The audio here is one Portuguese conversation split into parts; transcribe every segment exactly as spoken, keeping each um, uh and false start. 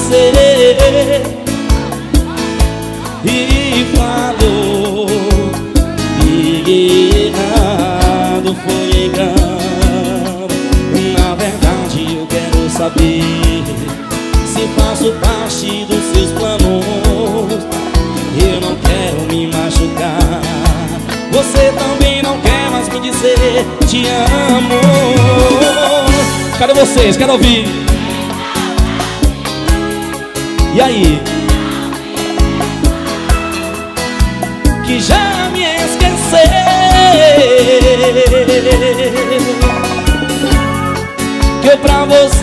você e falou que errado foi engano. Na verdade eu quero saber se faço parte dos seus planos. Eu não quero me machucar, você também não quer mais me dizer te amo. Cadê vocês? Quero ouvir. E aí? Que já me esqueceu, que eu pra você,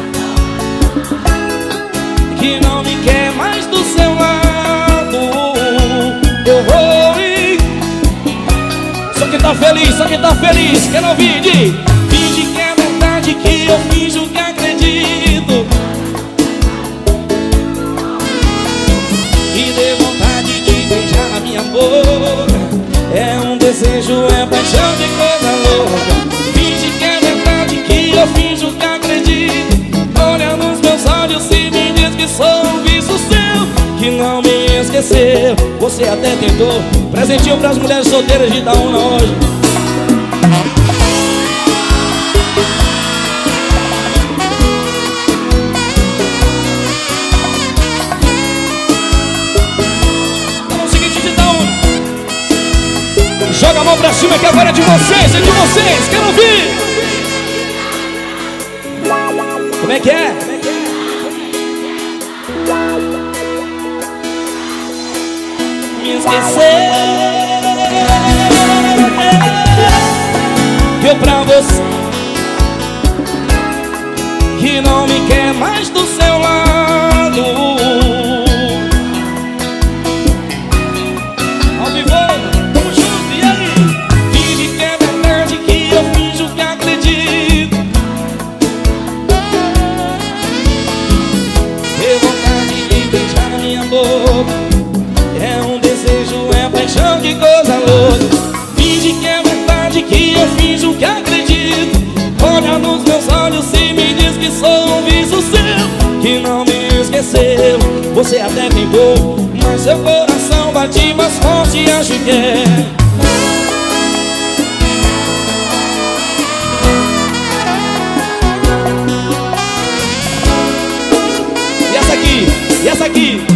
que não me quer mais do seu lado. Eu vou ir. Só quem tá feliz, só quem tá feliz. Quero ouvir de finge que é verdade, que eu finjo que acredito. Me dê vontade de beijar a minha boca. É um desejo, é paixão de coisa louca. Finge que é verdade, que eu finjo que acredito. Olha nos meus olhos e me diz que sou um vício seu, que não me esqueceu. Você até tentou. Presentinho pras mulheres solteiras de Itaúna hoje. Joga a mão pra cima que agora é de vocês, é de vocês, quero ouvir! Como é que é? Me esquecer, que eu pra você, que não me quer mais do seu lado. Ao vivo! É um desejo, é paixão, que coisa louca. Finge que é verdade, que eu finjo que acredito. Olha nos meus olhos e me diz que sou um vício seu, que não me esqueceu. Você até tentou, mas seu coração bate mais forte e acho que é. E essa aqui? E essa aqui?